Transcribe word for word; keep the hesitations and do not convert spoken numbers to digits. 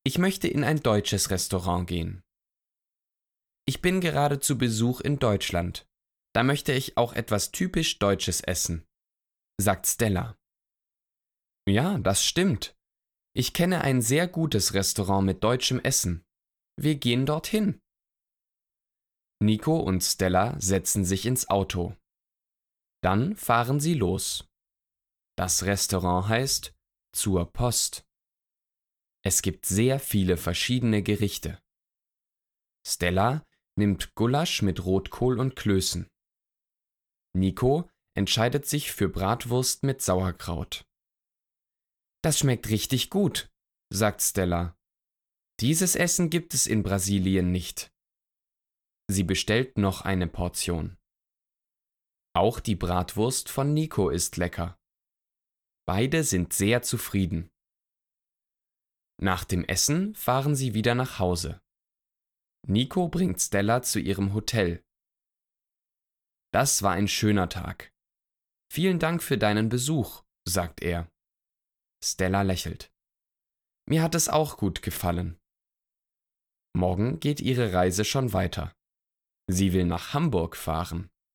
Ich möchte in ein deutsches Restaurant gehen. Ich bin gerade zu Besuch in Deutschland. Da möchte ich auch etwas typisch Deutsches essen, sagt Stella. Ja, das stimmt. Ich kenne ein sehr gutes Restaurant mit deutschem Essen. Wir gehen dorthin. Nico und Stella setzen sich ins Auto. Dann fahren sie los. Das Restaurant heißt Zur Post. Es gibt sehr viele verschiedene Gerichte. Stella nimmt Gulasch mit Rotkohl und Klößen. Nico entscheidet sich für Bratwurst mit Sauerkraut. Das schmeckt richtig gut, sagt Stella. Dieses Essen gibt es in Brasilien nicht. Sie bestellt noch eine Portion. Auch die Bratwurst von Nico ist lecker. Beide sind sehr zufrieden. Nach dem Essen fahren sie wieder nach Hause. Nico bringt Stella zu ihrem Hotel. Das war ein schöner Tag. Vielen Dank für deinen Besuch, sagt er. Stella lächelt. Mir hat es auch gut gefallen. Morgen geht ihre Reise schon weiter. Sie will nach Hamburg fahren.